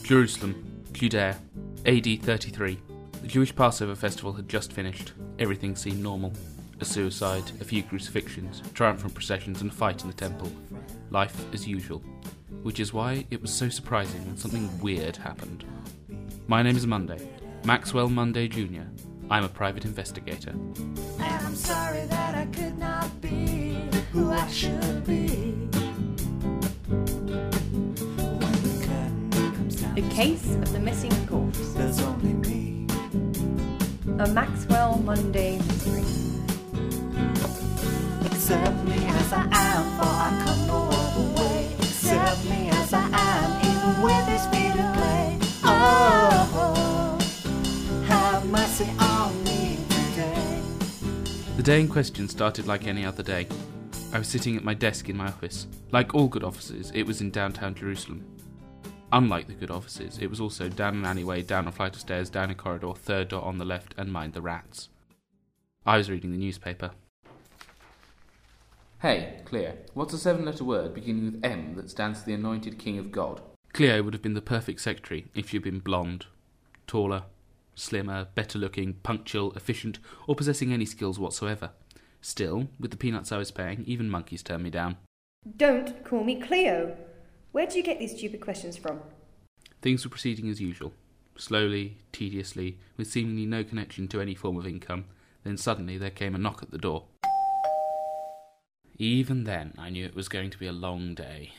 Jerusalem, Judea, AD 33. The Jewish Passover festival had just finished. Everything seemed normal. A suicide, a few crucifixions, triumphant processions and a fight in the temple. Life as usual. Which is why it was so surprising when something weird happened. My name is Monday, Maxwell Monday Jr. I'm a private investigator. And I'm sorry that I could not be who I should be. The Case of the Missing Corpse. There's only me. A Maxwell Monday mystery. Accept me as I am, for I come no other way. Accept me as I am, even with this feet of clay. Oh, have mercy on me today. The day in question started like any other day. I was sitting at my desk in my office. Like all good offices, it was in downtown Jerusalem. Unlike the good offices, it was also down an alleyway, down a flight of stairs, down a corridor, third door on the left, and mind the rats. I was reading the newspaper. Hey, Cleo, what's a 7-letter word beginning with M that stands for the anointed king of God? Cleo would have been the perfect secretary if she'd been blonde, taller, slimmer, better looking, punctual, efficient, or possessing any skills whatsoever. Still, with the peanuts I was paying, even monkeys turned me down. Don't call me Cleo. Where do you get these stupid questions from? Things were proceeding as usual. Slowly, tediously, with seemingly no connection to any form of income. Then suddenly there came a knock at the door. Even then, I knew it was going to be a long day.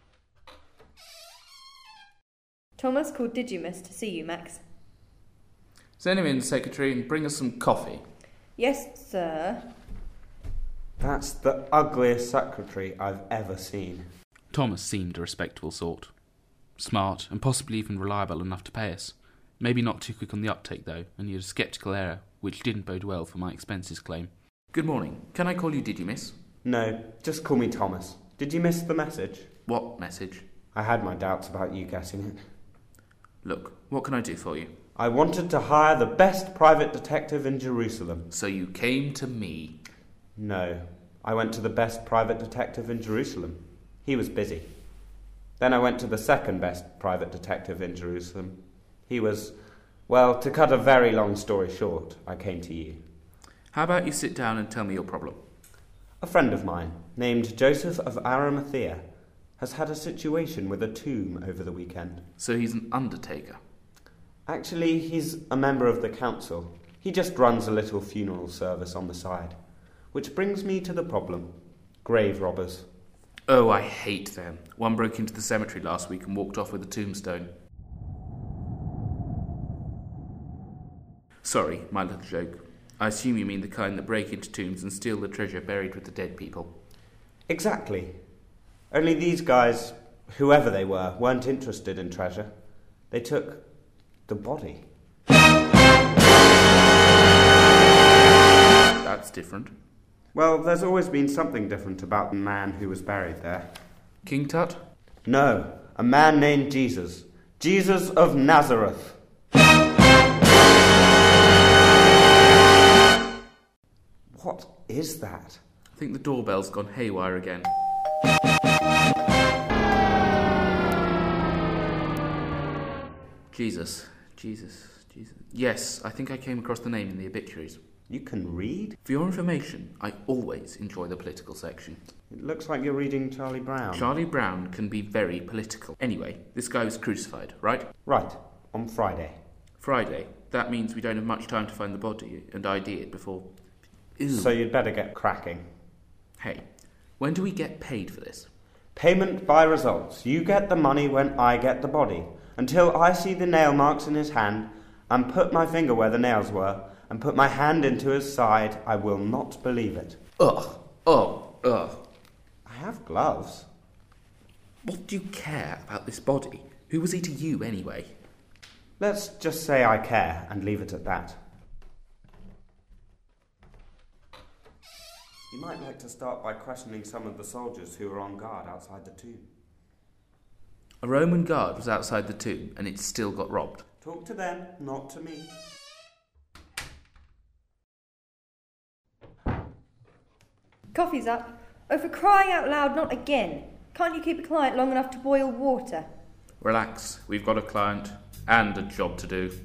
Thomas called Didymus to see you, Max. Send him in, secretary, and bring us some coffee. Yes, sir. That's the ugliest secretary I've ever seen. Thomas seemed a respectable sort. Smart, and possibly even reliable enough to pay us. Maybe not too quick on the uptake, though, and he had a sceptical air, which didn't bode well for my expenses claim. Good morning. Can I call you Didymus? No, just call me Thomas. Did you miss the message? What message? I had my doubts about you getting it. Look, what can I do for you? I wanted to hire the best private detective in Jerusalem. So you came to me? No, I went to the best private detective in Jerusalem. He was busy. Then I went to the second best private detective in Jerusalem. He was, well, to cut a very long story short, I came to you. How about you sit down and tell me your problem? A friend of mine, named Joseph of Arimathea, has had a situation with a tomb over the weekend. So he's an undertaker? Actually, he's a member of the council. He just runs a little funeral service on the side. Which brings me to the problem. Grave robbers. Oh, I hate them. One broke into the cemetery last week and walked off with a tombstone. Sorry, my little joke. I assume you mean the kind that break into tombs and steal the treasure buried with the dead people. Exactly. Only these guys, whoever they were, weren't interested in treasure. They took the body. That's different. Well, there's always been something different about the man who was buried there. King Tut? No, a man named Jesus. Jesus of Nazareth. What is that? I think the doorbell's gone haywire again. Jesus. Yes, I think I came across the name in the obituaries. You can read? For your information, I always enjoy the political section. It looks like you're reading Charlie Brown. Charlie Brown can be very political. Anyway, this guy was crucified, right? Right, on Friday. Friday. That means we don't have much time to find the body and ID it before... Ew. So you'd better get cracking. Hey, when do we get paid for this? Payment by results. You get the money when I get the body. Until I see the nail marks in his hand and put my finger where the nails were and put my hand into his side, I will not believe it. Ugh. I have gloves. What do you care about this body? Who was he to you, anyway? Let's just say I care and leave it at that. You might like to start by questioning some of the soldiers who were on guard outside the tomb. A Roman guard was outside the tomb and it still got robbed. Talk to them, not to me. Coffee's up. Oh, for crying out loud, not again. Can't you keep a client long enough to boil water? Relax, we've got a client and a job to do.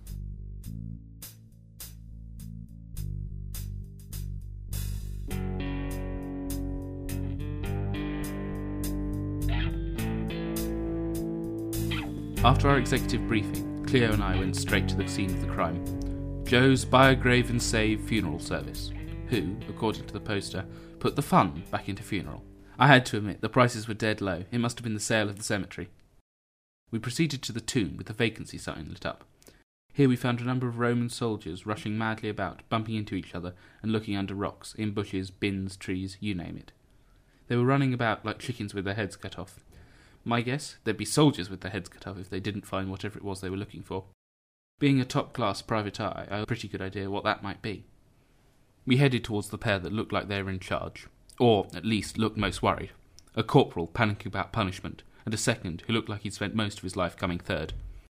After our executive briefing, Cleo and I went straight to the scene of the crime. Joe's Biograve and Save funeral service, who, according to the poster, put the fun back into funeral. I had to admit, the prices were dead low. It must have been the sale of the cemetery. We proceeded to the tomb with the vacancy sign lit up. Here we found a number of Roman soldiers rushing madly about, bumping into each other and looking under rocks, in bushes, bins, trees, you name it. They were running about like chickens with their heads cut off. My guess, there'd be soldiers with their heads cut off if they didn't find whatever it was they were looking for. Being a top-class private eye, I had a pretty good idea what that might be. We headed towards the pair that looked like they were in charge, or at least looked most worried. A corporal panicking about punishment, and a second who looked like he'd spent most of his life coming third.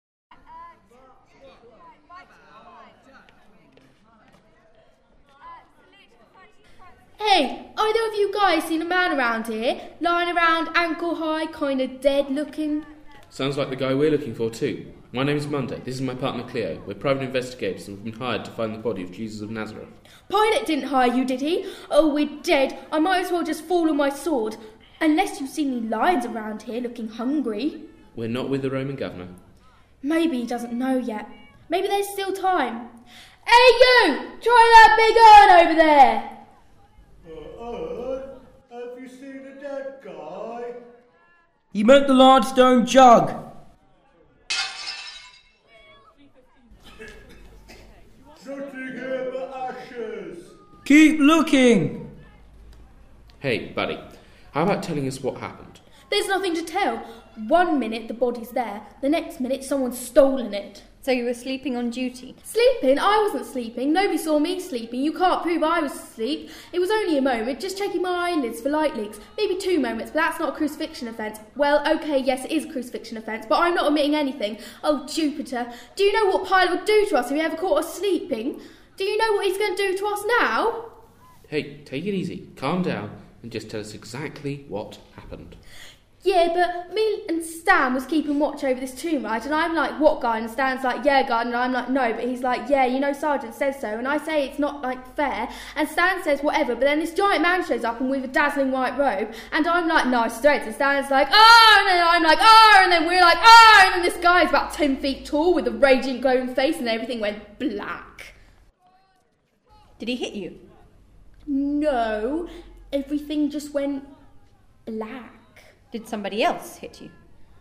Hey, either of you guys seen a man around here, lying around ankle high, kind of dead looking? Sounds like the guy we're looking for too. My name's Monday, this is my partner Cleo. We're private investigators and we've been hired to find the body of Jesus of Nazareth. Pilate didn't hire you, did he? Oh, we're dead. I might as well just fall on my sword. Unless you've seen any lions around here looking hungry. We're not with the Roman governor. Maybe he doesn't know yet. Maybe there's still time. Hey you! Try that big urn over there! Have you seen a dead guy? He meant the large stone jug. Nothing here but ashes. Keep looking. Hey, buddy, how about telling us what happened? There's nothing to tell. 1 minute the body's there, the next minute someone's stolen it. So you were sleeping on duty? Sleeping? I wasn't sleeping. Nobody saw me sleeping. You can't prove I was asleep. It was only a moment, just checking my eyelids for light leaks. Maybe 2 moments, but that's not a crucifixion offence. Well, okay, yes, it is a crucifixion offence, but I'm not admitting anything. Oh, Jupiter. Do you know what Pilate would do to us if he ever caught us sleeping? Do you know what he's going to do to us now? Hey, take it easy, calm down, and just tell us exactly what happened. Yeah, but me and Stan was keeping watch over this tomb, right? And I'm like, what, guard? And Stan's like, yeah, guard. And I'm like, no. But he's like, yeah, you know, Sergeant says so. And I say it's not, like, fair. And Stan says whatever. But then this giant man shows up and with a dazzling white robe. And I'm like, nice threads. And Stan's like, oh! And then I'm like, oh! And then we're like, oh! And then this guy's about 10 feet tall with a raging, glowing face and everything went black. Did he hit you? No. Everything just went black. Did somebody else hit you?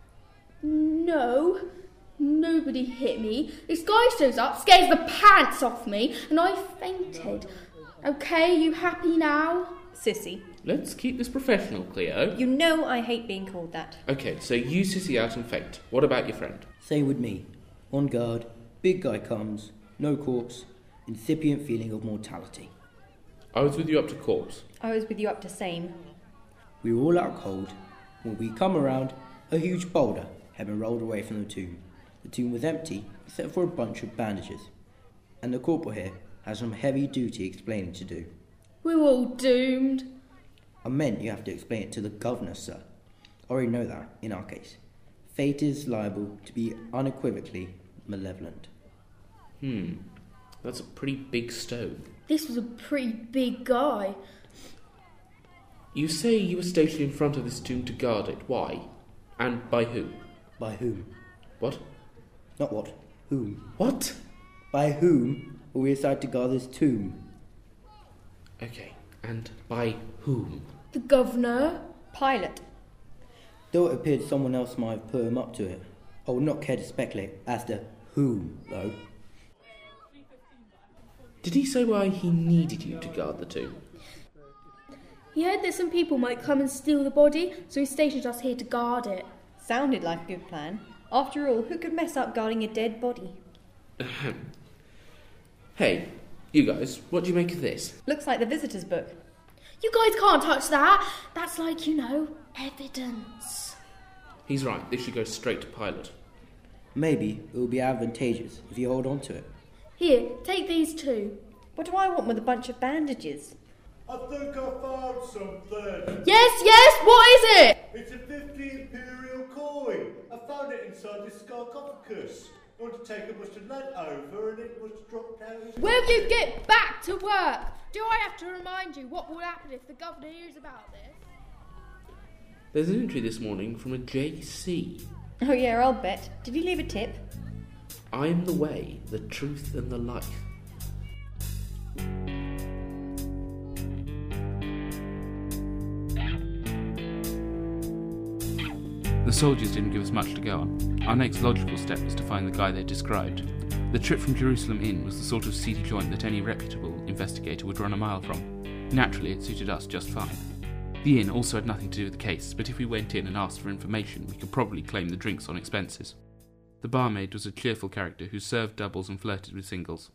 No, nobody hit me. This guy shows up, scares the pants off me, and I fainted. Okay, you happy now? Sissy. Let's keep this professional, Cleo. You know I hate being called that. Okay, so you sissy out and faint. What about your friend? Same with me. On guard, big guy comes, no corpse, incipient feeling of mortality. I was with you up to corpse. I was with you up to same. We were all out cold. When we come around, a huge boulder had been rolled away from the tomb. The tomb was empty, except for a bunch of bandages. And the corporal here has some heavy duty explaining to do. We're all doomed. I meant you have to explain it to the governor, sir. I already know that, in our case. Fate is liable to be unequivocally malevolent. That's a pretty big stone. This was a pretty big guy. You say you were stationed in front of this tomb to guard it. Why? And by who? By whom? What? Not what. Whom? What? By whom were we assigned to guard this tomb? Okay, and by whom? The governor. Pilate. Though it appeared someone else might have put him up to it, I would not care to speculate as to whom, though. Did he say why he needed you to guard the tomb? He heard that some people might come and steal the body, so he stationed us here to guard it. Sounded like a good plan. After all, who could mess up guarding a dead body? Hey, you guys, what do you make of this? Looks like the visitor's book. You guys can't touch that. That's like, you know, evidence. He's right, this should go straight to Pilate. Maybe it will be advantageous if you hold on to it. Here, take these two. What do I want with a bunch of bandages? I think I found something. Yes, what is it? It's a 50 imperial coin. I found it inside this sarcophagus. Undertaker must have leant over and it must drop down his... Will you get back to work? Do I have to remind you what will happen if the governor hears about this? There's an entry this morning from a JC. Oh yeah, I'll bet. Did he leave a tip? I am the way, the truth and the life. The soldiers didn't give us much to go on. Our next logical step was to find the guy they described. The trip from Jerusalem Inn was the sort of seedy joint that any reputable investigator would run a mile from. Naturally, it suited us just fine. The inn also had nothing to do with the case, but if we went in and asked for information, we could probably claim the drinks on expenses. The barmaid was a cheerful character who served doubles and flirted with singles.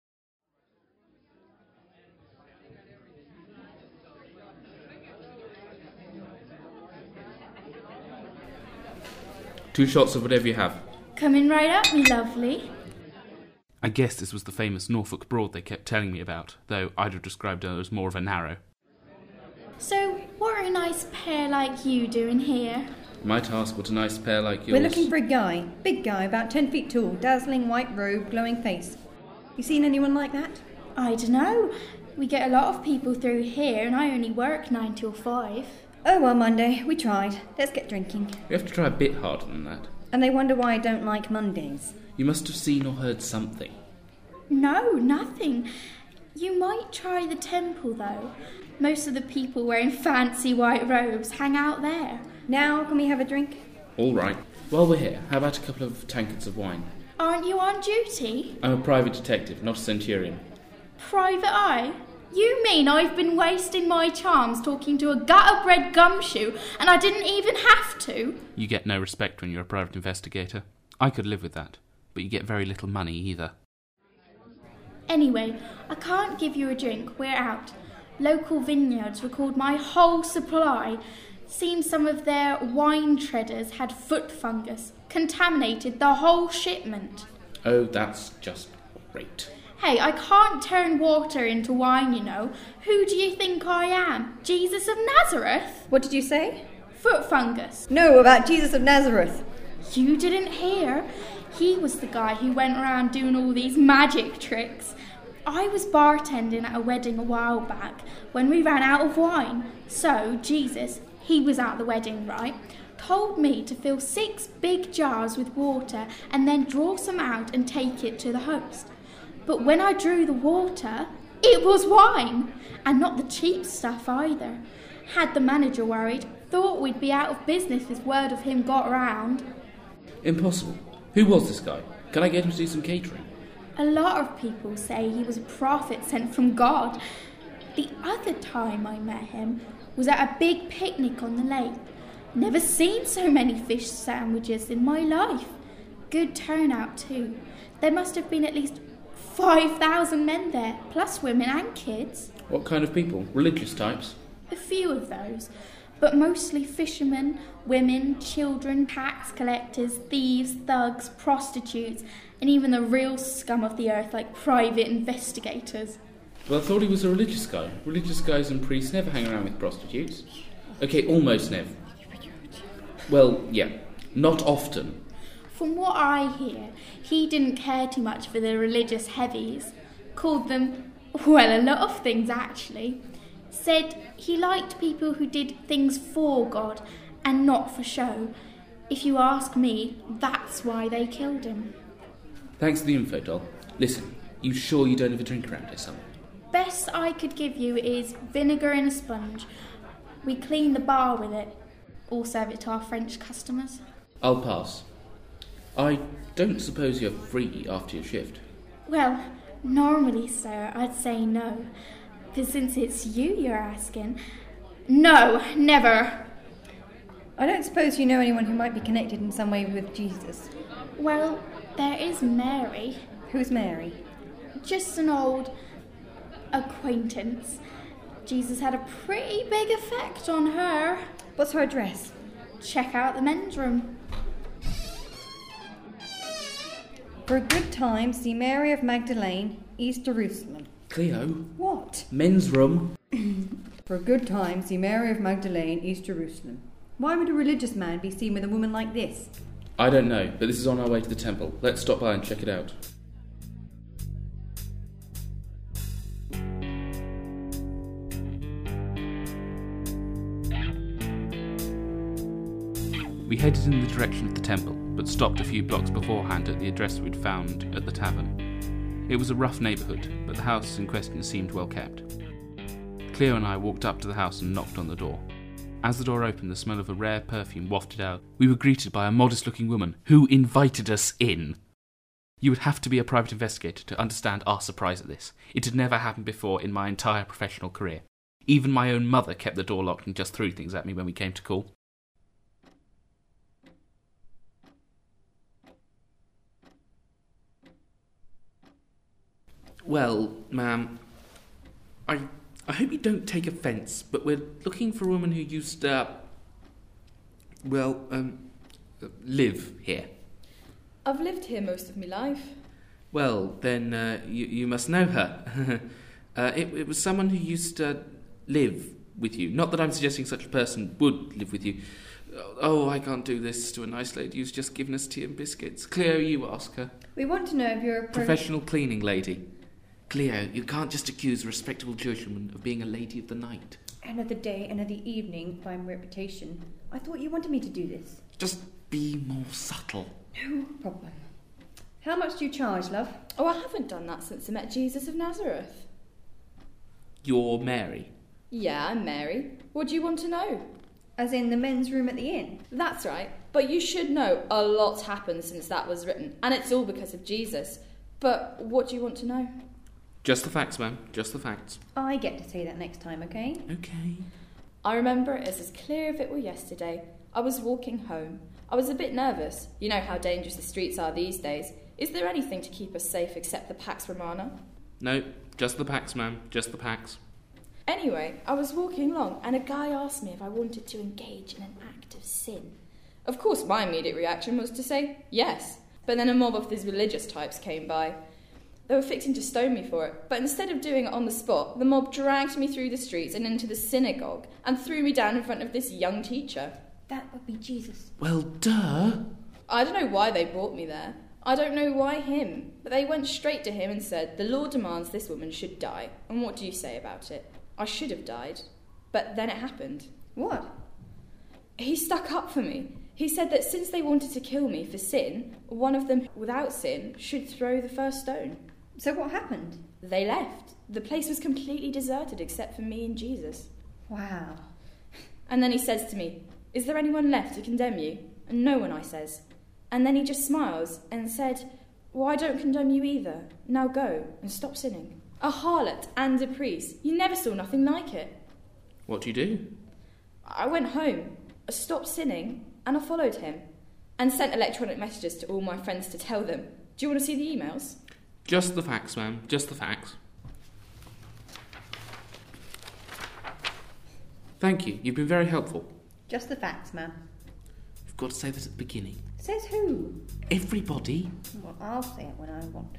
Two shots of whatever you have. Coming right up, me lovely. I guess this was the famous Norfolk Broad they kept telling me about, though I'd have described her as more of a narrow. So, what are a nice pair like you doing here? Might ask what a nice pair like yours... We're looking for a guy. Big guy, about 10 feet tall, dazzling white robe, glowing face. You seen anyone like that? I dunno. We get a lot of people through here and I only work 9 till 5. Oh well, Monday. We tried. Let's get drinking. You have to try a bit harder than that. And they wonder why I don't like Mondays. You must have seen or heard something. No, nothing. You might try the temple though. Most of the people wearing fancy white robes hang out there. Now, can we have a drink? All right. While we're here, how about a couple of tankards of wine? Aren't you on duty? I'm a private detective, not a centurion. Private eye? You mean I've been wasting my charms talking to a gutter-bred gumshoe and I didn't even have to? You get no respect when you're a private investigator. I could live with that, but you get very little money either. Anyway, I can't give you a drink. We're out. Local vineyards record my whole supply. Seems some of their wine treaders had foot fungus, contaminated the whole shipment. Oh, that's just great. Hey, I can't turn water into wine, you know. Who do you think I am? Jesus of Nazareth? What did you say? Foot fungus. No, about Jesus of Nazareth. You didn't hear? He was the guy who went around doing all these magic tricks. I was bartending at a wedding a while back when we ran out of wine. So, Jesus, he was at the wedding, right? Told me to fill 6 big jars with water and then draw some out and take it to the host. But when I drew the water, it was wine. And not the cheap stuff either. Had the manager worried, thought we'd be out of business if word of him got round. Impossible. Who was this guy? Can I get him to do some catering? A lot of people say he was a prophet sent from God. The other time I met him was at a big picnic on the lake. Never seen so many fish sandwiches in my life. Good turnout too. There must have been at least 5,000 men there, plus women and kids. What kind of people? Religious types? A few of those, but mostly fishermen, women, children, tax collectors, thieves, thugs, prostitutes, and even the real scum of the earth like private investigators. Well, I thought he was a religious guy. Religious guys and priests never hang around with prostitutes. Okay, almost never. Well, yeah, not often. From what I hear, he didn't care too much for the religious heavies. Called them, well, a lot of things actually. Said he liked people who did things for God and not for show. If you ask me, that's why they killed him. Thanks for the info, doll. Listen, you sure you don't have a drink around here somewhere? Best I could give you is vinegar in a sponge. We clean the bar with it. Or serve it to our French customers. I'll pass. I don't suppose you're free after your shift. Well, normally, sir, I'd say no. But since it's you you're asking... No, never. I don't suppose you know anyone who might be connected in some way with Jesus. Well, there is Mary. Who's Mary? Just an old acquaintance. Jesus had a pretty big effect on her. What's her address? Check out the men's room. For a good time, see Mary of Magdalene, East Jerusalem. Cleo, What? men's room. For a good time, see Mary of Magdalene, East Jerusalem. Why would a religious man be seen with a woman like this? I don't know, but this is on our way to the temple. Let's stop by and check it out. We headed in the direction of the temple, but stopped a few blocks beforehand at the address we'd found at the tavern. It was a rough neighbourhood, but the house in question seemed well kept. Cleo and I walked up to the house and knocked on the door. As the door opened, the smell of a rare perfume wafted out. We were greeted by a modest-looking woman who invited us in. You would have to be a private investigator to understand our surprise at this. It had never happened before in my entire professional career. Even my own mother kept the door locked and just threw things at me when we came to call. Well, ma'am, I hope you don't take offence, but we're looking for a woman who used to, live here. I've lived here most of my life. Well, then you must know her. It was someone who used to live with you. Not that I'm suggesting such a person would live with you. Oh, I can't do this to a nice lady who's just given us tea and biscuits. Cleo, you ask her. We want to know if you're a Professional cleaning lady. Cleo, you can't just accuse a respectable Jewish woman of being a lady of the night. End of the day, end of the evening, by my reputation. I thought you wanted me to do this. Just be more subtle. No problem. How much do you charge, love? Oh, I haven't done that since I met Jesus of Nazareth. You're Mary. Yeah, I'm Mary. What do you want to know? As in the men's room at the inn? That's right. But you should know a lot's happened since that was written, and it's all because of Jesus. But what do you want to know? Just the facts, ma'am. Just the facts. I get to say that next time, okay? Okay. I remember it as clear if it were yesterday. I was walking home. I was a bit nervous. You know how dangerous the streets are these days. Is there anything to keep us safe except the Pax Romana? No, just the Pax, ma'am. Just the Pax. Anyway, I was walking along and a guy asked me if I wanted to engage in an act of sin. Of course, my immediate reaction was to say yes. But then a mob of these religious types came by. They were fixing to stone me for it, but instead of doing it on the spot, the mob dragged me through the streets and into the synagogue and threw me down in front of this young teacher. That would be Jesus. Well, duh. I don't know why they brought me there. I don't know why him. But they went straight to him and said, "The law demands this woman should die. And what do you say about it?" I should have died. But then it happened. What? He stuck up for me. He said that since they wanted to kill me for sin, one of them without sin should throw the first stone. So what happened? They left. The place was completely deserted except for me and Jesus. Wow. And then he says to me, "Is there anyone left to condemn you?" And no one, I says. And then he just smiles and said, "Well, I don't condemn you either. Now go and stop sinning." A harlot and a priest. You never saw nothing like it. What do you do? I went home, I stopped sinning, and I followed him. And sent electronic messages to all my friends to tell them. Do you want to see the emails? Just the facts, ma'am. Just the facts. Thank you. You've been very helpful. Just the facts, ma'am. You've got to say this at the beginning. Says who? Everybody. Well, I'll say it when I want.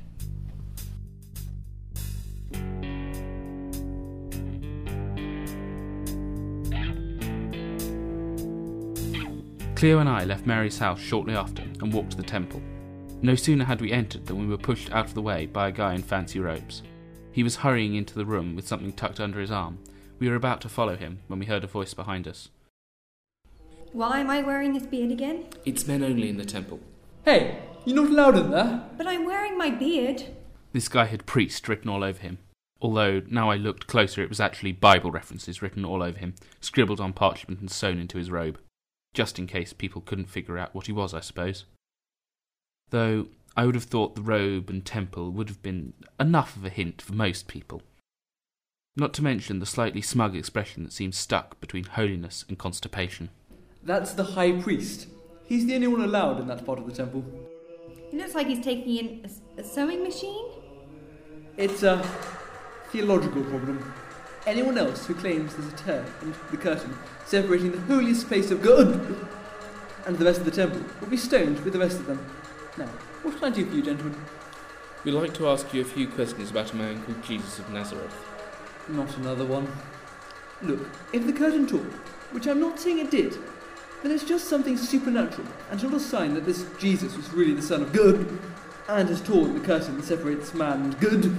Cleo and I left Mary's house shortly after and walked to the temple. No sooner had we entered than we were pushed out of the way by a guy in fancy robes. He was hurrying into the room with something tucked under his arm. We were about to follow him when we heard a voice behind us. Why am I wearing this beard again? It's men only in the temple. Hey, you're not allowed in there. But I'm wearing my beard. This guy had priest written all over him. Although, now I looked closer, it was actually Bible references written all over him, scribbled on parchment and sewn into his robe. Just in case people couldn't figure out what he was, I suppose. Though, I would have thought the robe and temple would have been enough of a hint for most people. Not to mention the slightly smug expression that seems stuck between holiness and constipation. That's the high priest. He's the only one allowed in that part of the temple. It looks like he's taking in a sewing machine. It's a theological problem. Anyone else who claims there's a tear in the curtain separating the holiest place of God and the rest of the temple will be stoned with the rest of them. Now, what can I do for you, gentlemen? We'd like to ask you a few questions about a man called Jesus of Nazareth. Not another one. Look, if the curtain tore, which I'm not saying it did, then it's just something supernatural and not a sign that this Jesus was really the Son of God and has torn the curtain that separates man and good.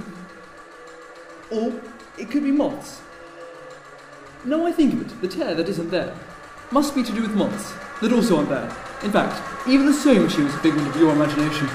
Or it could be moths. Now I think of it, the tear that isn't there must be to do with moths that also aren't there. In fact, even the sewing machine was a figment of your imagination.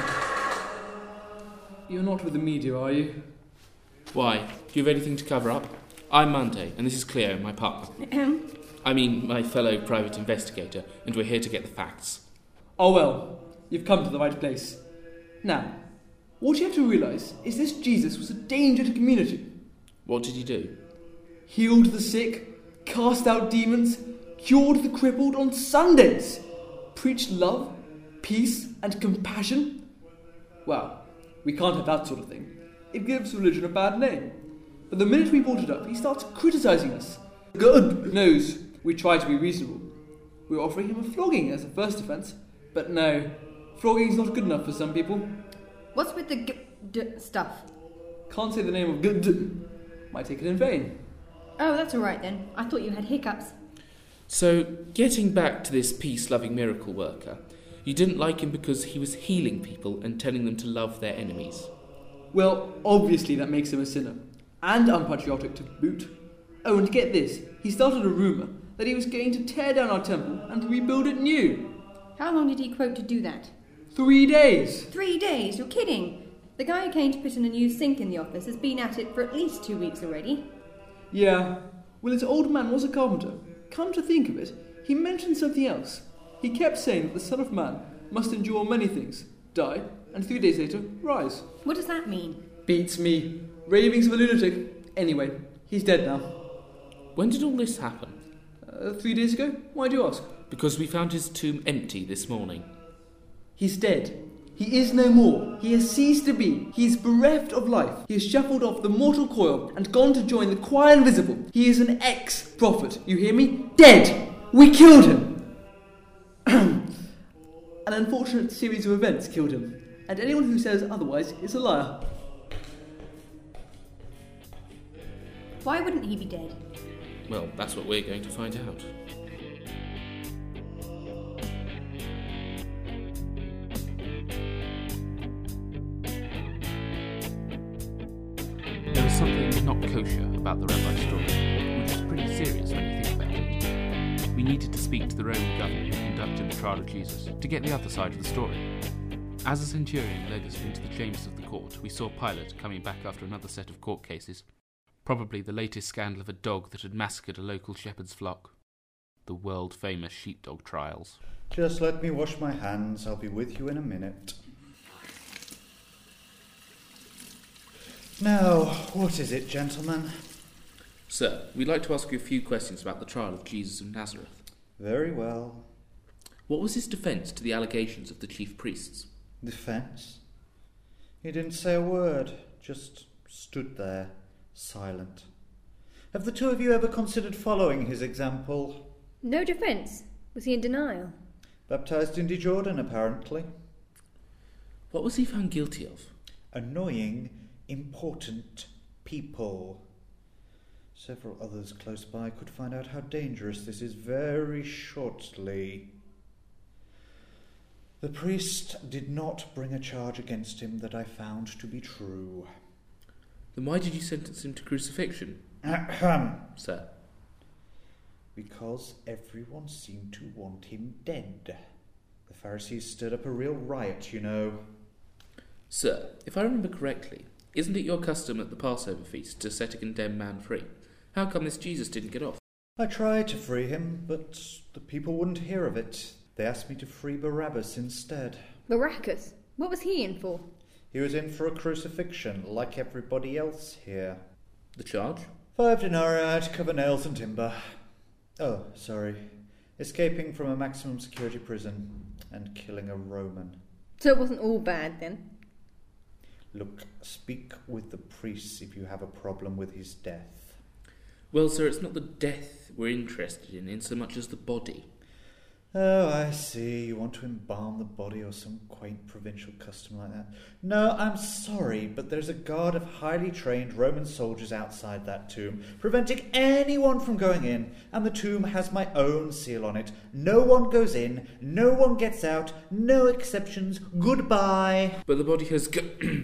You're not with the media, are you? Why? Do you have anything to cover up? I'm Monday, and this is Cleo, my partner. I mean, my fellow private investigator, and we're here to get the facts. Oh well, you've come to the right place. Now, what you have to realise is this Jesus was a danger to the community. What did he do? Healed the sick, cast out demons, cured the crippled on Sundays, preached love, peace and compassion. Well, we can't have that sort of thing. It gives religion a bad name. But the minute we brought it up, he starts criticising us. God knows we try to be reasonable. We're offering him a flogging as a first offence, but no, flogging's not good enough for some people. What's with the stuff? Can't say the name of good. Might take it in vain. Oh, that's all right then. I thought you had hiccups. So, getting back to this peace-loving miracle worker, you didn't like him because he was healing people and telling them to love their enemies. Well, obviously that makes him a sinner. And unpatriotic to boot. Oh, and get this, he started a rumour that he was going to tear down our temple and rebuild it new. How long did he quote to do that? 3 days. 3 days? You're kidding. The guy who came to put in a new sink in the office has been at it for at least 2 weeks already. Yeah, well, his old man was a carpenter. Come to think of it, he mentioned something else. He kept saying that the Son of Man must endure many things, die, and 3 days later, rise. What does that mean? Beats me. Ravings of a lunatic. Anyway, he's dead now. When did all this happen? 3 days ago? Why do you ask? Because we found his tomb empty this morning. He's dead. He is no more. He has ceased to be. He is bereft of life. He has shuffled off the mortal coil and gone to join the choir invisible. He is an ex-prophet. You hear me? Dead! We killed him! An unfortunate series of events killed him. And anyone who says otherwise is a liar. Why wouldn't he be dead? Well, that's what we're going to find out. There was something not kosher about the rabbi's story, which is pretty serious when you think about it. We needed to speak to the Roman governor who conducted the trial of Jesus to get the other side of the story. As a centurion led us into the chambers of the court, we saw Pilate coming back after another set of court cases. Probably the latest scandal of a dog that had massacred a local shepherd's flock. The world-famous sheepdog trials. Just let me wash my hands. I'll be with you in a minute. Now, what is it, gentlemen? Sir, we'd like to ask you a few questions about the trial of Jesus of Nazareth. Very well. What was his defence to the allegations of the chief priests? Defence? He didn't say a word, just stood there, silent. Have the two of you ever considered following his example? No defence. Was he in denial? Baptised in Jordan, apparently. What was he found guilty of? Annoying important people. Several others close by could find out how dangerous this is very shortly. The priest did not bring a charge against him that I found to be true. Then why did you sentence him to crucifixion? Sir. Because everyone seemed to want him dead. The Pharisees stirred up a real riot, you know. Sir, if I remember correctly, isn't it your custom at the Passover feast to set a condemned man free? How come this Jesus didn't get off? I tried to free him, but the people wouldn't hear of it. They asked me to free Barabbas instead. Barabbas? What was he in for? He was in for a crucifixion, like everybody else here. The charge? 5 denarii to cover nails and timber. Oh, sorry. Escaping from a maximum security prison and killing a Roman. So it wasn't all bad then? Look, speak with the priests if you have a problem with his death. Well, sir, it's not the death we're interested in so much as the body. Oh, I see. You want to embalm the body or some quaint provincial custom like that. No, I'm sorry, but there's a guard of highly trained Roman soldiers outside that tomb, preventing anyone from going in, and the tomb has my own seal on it. No one goes in, no one gets out, no exceptions. Goodbye. But the body has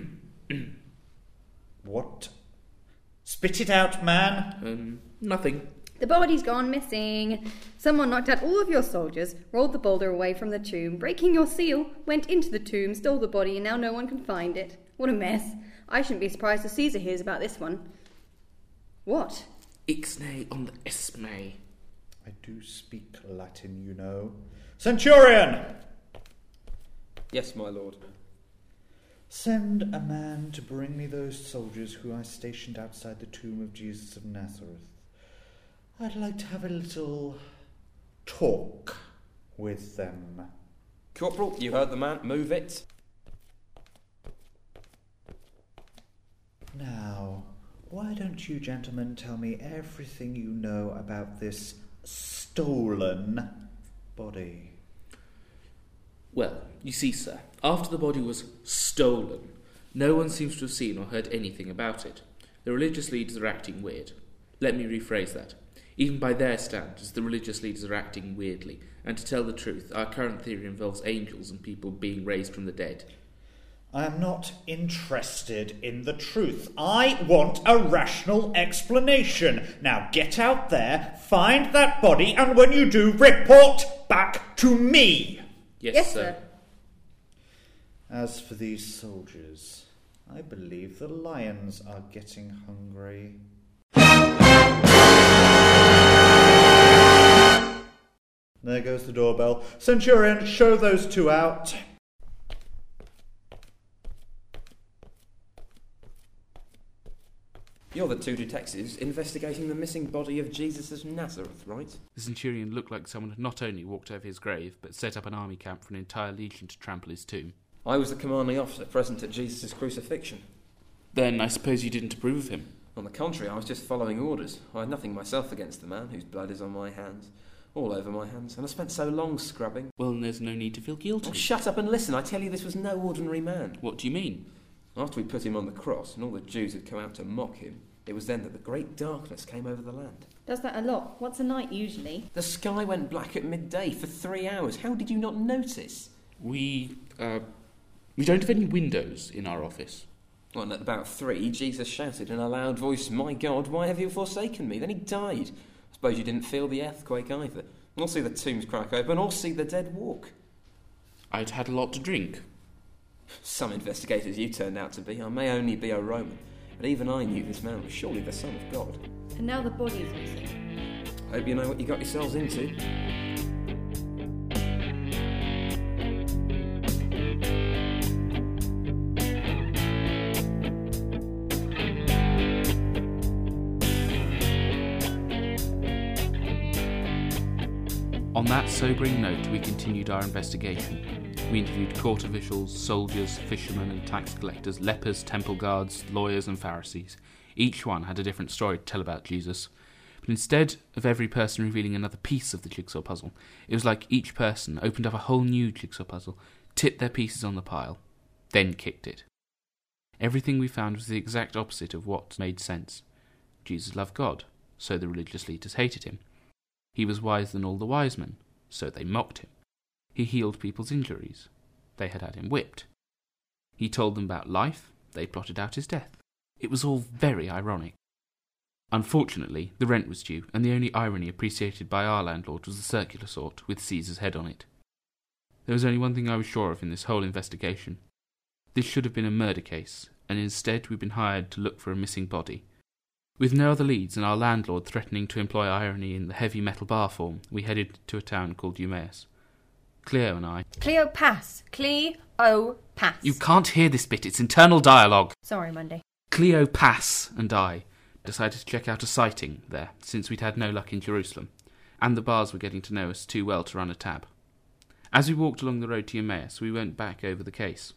What? Spit it out, man. Nothing. The body's gone missing. Someone knocked out all of your soldiers, rolled the boulder away from the tomb, breaking your seal, went into the tomb, stole the body, and now no one can find it. What a mess. I shouldn't be surprised if Caesar hears about this one. What? Ixnay on the esme. I do speak Latin, you know. Centurion! Yes, my lord. Send a man to bring me those soldiers who I stationed outside the tomb of Jesus of Nazareth. I'd like to have a little talk with them. Corporal, you heard the man. Move it. Now, why don't you gentlemen tell me everything you know about this stolen body? Well, you see, sir, after the body was stolen, no one seems to have seen or heard anything about it. The religious leaders are acting weird. Let me rephrase that. Even by their standards, the religious leaders are acting weirdly, and to tell the truth, our current theory involves angels and people being raised from the dead. I am not interested in the truth. I want a rational explanation. Now get out there, find that body, and when you do, report back to me. Yes, sir. As for these soldiers, I believe the lions are getting hungry. There goes the doorbell. Centurion, show those two out. You're the two detectives investigating the missing body of Jesus of Nazareth, right? The centurion looked like someone had not only walked over his grave, but set up an army camp for an entire legion to trample his tomb. I was the commanding officer present at Jesus' crucifixion. Then I suppose you didn't approve of him? On the contrary, I was just following orders. I had nothing myself against the man whose blood is on my hands. All over my hands, and I spent so long scrubbing. Well, then there's no need to feel guilty. Oh, shut up and listen. I tell you, this was no ordinary man. What do you mean? After we put him on the cross, and all the Jews had come out to mock him, it was then that the great darkness came over the land. Does that a lot? What's a night usually? The sky went black at midday for 3 hours. How did you not notice? We don't have any windows in our office. Well, and at about 3, Jesus shouted in a loud voice, "My God, why have you forsaken me?" Then he died. I suppose you didn't feel the earthquake either. Or see the tombs crack open, or see the dead walk. I'd had a lot to drink. Some investigators you turned out to be. I may only be a Roman, but even I knew this man was surely the Son of God. And now the body is missing. Hope you know what you got yourselves into. On that sobering note, we continued our investigation. We interviewed court officials, soldiers, fishermen and tax collectors, lepers, temple guards, lawyers and Pharisees. Each one had a different story to tell about Jesus. But instead of every person revealing another piece of the jigsaw puzzle, it was like each person opened up a whole new jigsaw puzzle, tipped their pieces on the pile, then kicked it. Everything we found was the exact opposite of what made sense. Jesus loved God, so the religious leaders hated him. He was wiser than all the wise men, so they mocked him. He healed people's injuries. They had him whipped. He told them about life. They plotted out his death. It was all very ironic. Unfortunately, the rent was due, and the only irony appreciated by our landlord was the circular sort, with Caesar's head on it. There was only one thing I was sure of in this whole investigation. This should have been a murder case, and instead we've been hired to look for a missing body. With no other leads and our landlord threatening to employ irony in the heavy metal bar form, we headed to a town called Eumaeus. Cleo and I... Cleopas. Cleo-pass. You can't hear this bit, it's internal dialogue. Sorry, Monday. Cleopas and I decided to check out a sighting there, since we'd had no luck in Jerusalem, and the bars were getting to know us too well to run a tab. As we walked along the road to Eumaeus, we went back over the case.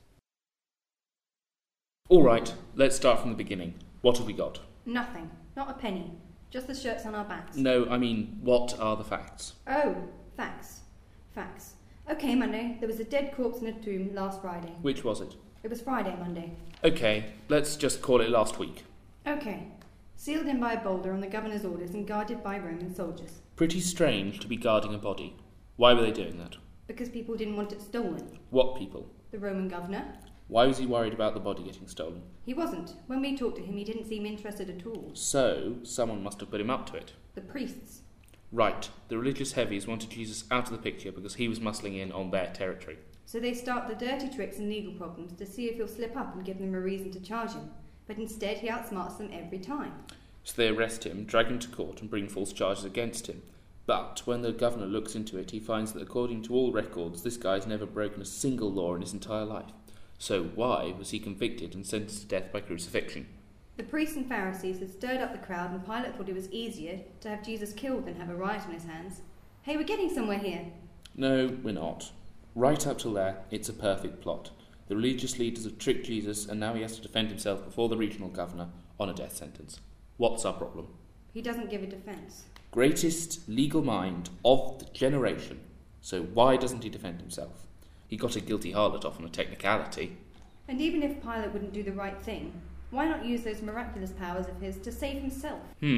All right, let's start from the beginning. What have we got? Nothing. Not a penny. Just the shirts on our backs. No, I mean, what are the facts? Oh, facts. Facts. Okay, Monday. There was a dead corpse in a tomb last Friday. Which was it? It was Friday, Monday. Okay, let's just call it last week. Okay. Sealed in by a boulder on the governor's orders and guarded by Roman soldiers. Pretty strange to be guarding a body. Why were they doing that? Because people didn't want it stolen. What people? The Roman governor. Why was he worried about the body getting stolen? He wasn't. When we talked to him, he didn't seem interested at all. So, someone must have put him up to it. The priests. Right, the religious heavies wanted Jesus out of the picture because he was muscling in on their territory. So they start the dirty tricks and legal problems to see if he'll slip up and give them a reason to charge him. But instead, he outsmarts them every time. So they arrest him, drag him to court and bring false charges against him. But when the governor looks into it, he finds that according to all records, this guy's never broken a single law in his entire life. So why was he convicted and sentenced to death by crucifixion? The priests and Pharisees had stirred up the crowd, and Pilate thought it was easier to have Jesus killed than have a riot on his hands. Hey, we're getting somewhere here. No, we're not. Right up till there, it's a perfect plot. The religious leaders have tricked Jesus, and now he has to defend himself before the regional governor on a death sentence. What's our problem? He doesn't give a defence. Greatest legal mind of the generation. So why doesn't he defend himself? He got a guilty harlot off on a technicality. And even if Pilate wouldn't do the right thing, why not use those miraculous powers of his to save himself?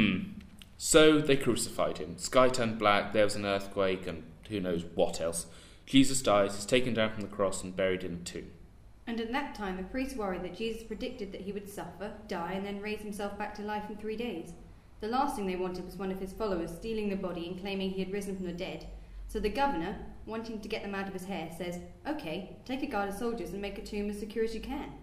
So they crucified him. Sky turned black, there was an earthquake, and who knows what else. Jesus dies, is taken down from the cross and buried in a tomb. And at that time, the priests worried that Jesus predicted that he would suffer, die, and then raise himself back to life in 3 days. The last thing they wanted was one of his followers stealing the body and claiming he had risen from the dead. So the governor, wanting to get them out of his hair, says, "Okay, take a guard of soldiers and make a tomb as secure as you can."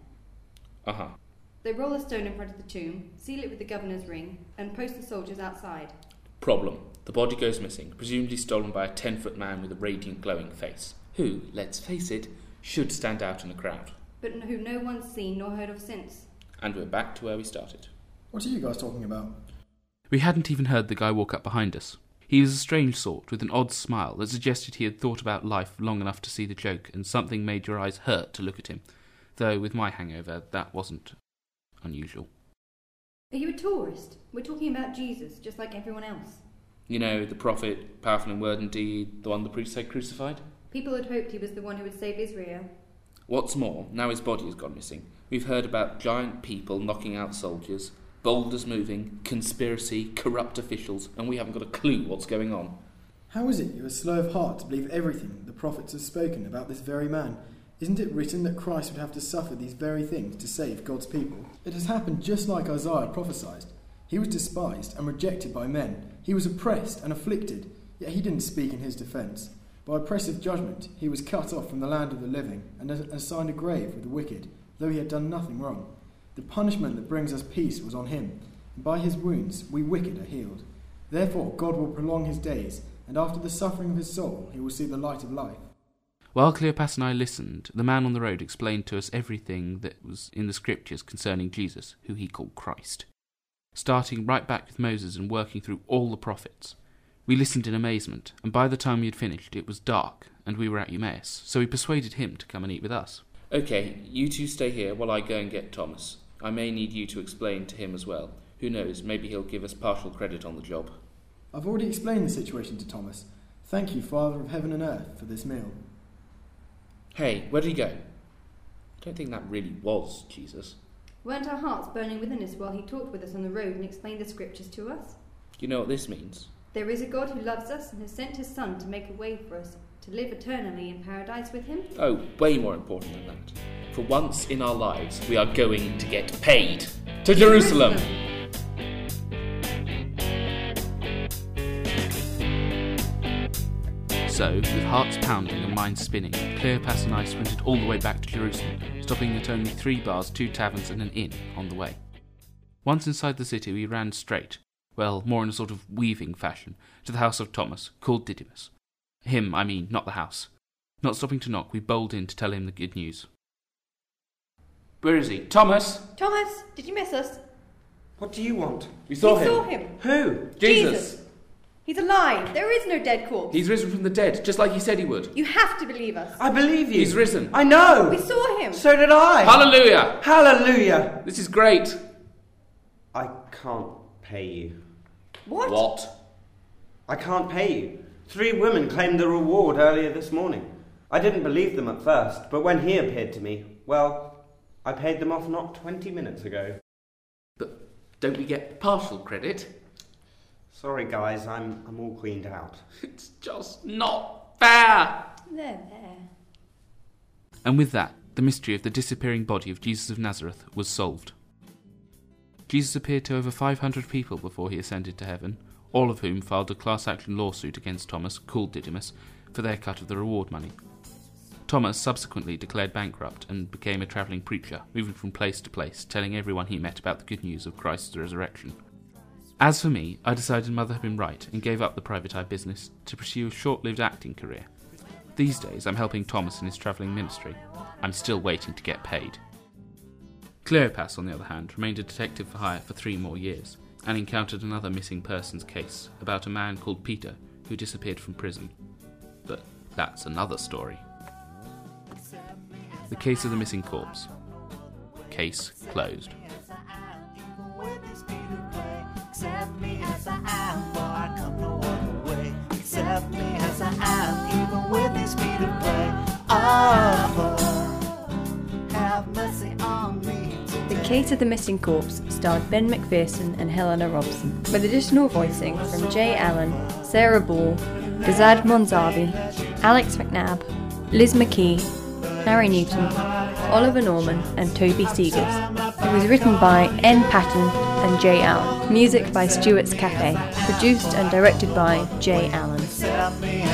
They roll a stone in front of the tomb, seal it with the governor's ring, and post the soldiers outside. Problem. The body goes missing, presumably stolen by a 10-foot man with a radiant glowing face, who, let's face it, should stand out in the crowd. But who no one's seen nor heard of since. And we're back to where we started. What are you guys talking about? We hadn't even heard the guy walk up behind us. He was a strange sort, with an odd smile that suggested he had thought about life long enough to see the joke, and something made your eyes hurt to look at him. Though, with my hangover, that wasn't unusual. Are you a tourist? We're talking about Jesus, just like everyone else. You know, the prophet, powerful in word and deed, the one the priests had crucified? People had hoped he was the one who would save Israel. What's more, now his body has gone missing. We've heard about giant people knocking out soldiers, boulders moving, conspiracy, corrupt officials, and we haven't got a clue what's going on. How is it you are slow of heart to believe everything the prophets have spoken about this very man? Isn't it written that Christ would have to suffer these very things to save God's people? It has happened just like Isaiah prophesied. He was despised and rejected by men. He was oppressed and afflicted, yet he didn't speak in his defence. By oppressive judgment he was cut off from the land of the living and assigned a grave with the wicked, though he had done nothing wrong. The punishment that brings us peace was on him, and by his wounds we wicked are healed. Therefore God will prolong his days, and after the suffering of his soul he will see the light of life. While Cleopas and I listened, the man on the road explained to us everything that was in the scriptures concerning Jesus, who he called Christ, starting right back with Moses and working through all the prophets. We listened in amazement, and by the time we had finished it was dark, and we were at Emmaus, so we persuaded him to come and eat with us. Okay, you two stay here while I go and get Thomas. I may need you to explain to him as well. Who knows, maybe he'll give us partial credit on the job. I've already explained the situation to Thomas. Thank you, Father of heaven and earth, for this meal. Hey, where did he go? I don't think that really was Jesus. Weren't our hearts burning within us while he talked with us on the road and explained the scriptures to us? You know what this means? There is a God who loves us and has sent his Son to make a way for us to live eternally in paradise with him. Oh, way more important than that. For once in our lives, we are going to get paid. To Jerusalem! So, with hearts pounding and minds spinning, Cleopas and I sprinted all the way back to Jerusalem, stopping at only 3 bars, 2 taverns and an inn on the way. Once inside the city, we ran straight, well, more in a sort of weaving fashion, to the house of Thomas, called Didymus. Him, I mean, not the house. Not stopping to knock, we bowled in to tell him the good news. Where is he? Thomas! Thomas, did you miss us? What do you want? We saw We him. saw him. Who? Jesus! He's alive. There is no dead corpse. He's risen from the dead, just like he said he would. You have to believe us. I believe you. He's risen. I know. We saw him. So did I. Hallelujah! Hallelujah. This is great. I can't pay you. What? What? I can't pay you. 3 women claimed the reward earlier this morning. I didn't believe them at first, but when he appeared to me, well, I paid them off not 20 minutes ago. But don't we get partial credit? Sorry, guys, I'm all cleaned out. It's just not fair! There. And with that, the mystery of the disappearing body of Jesus of Nazareth was solved. Jesus appeared to over 500 people before he ascended to heaven, all of whom filed a class action lawsuit against Thomas, called Didymus, for their cut of the reward money. Thomas subsequently declared bankrupt and became a travelling preacher, moving from place to place, telling everyone he met about the good news of Christ's resurrection. As for me, I decided Mother had been right and gave up the private eye business to pursue a short-lived acting career. These days I'm helping Thomas in his travelling ministry. I'm still waiting to get paid. Cleopas, on the other hand, remained a detective for hire for 3 more years and encountered another missing persons case about a man called Peter who disappeared from prison. But that's another story. The case of the missing corpse. Case closed. Accept me as I am, for I come no other way. Accept me as I am, even with these feet of clay. Oh, have mercy on me today. The Case of the Missing Corpse starred Ben McPherson and Helena Robson, with additional voicing from Jay Allen, Sarah Ball, Gazad Monzavi, Alex McNabb, Liz McKee, Harry Newton, Oliver Norman and Toby Seegers. It was written by N. Patton and Jay Allen. Music by Stuart's Cafe. Produced and directed by Jay Allen. Accept me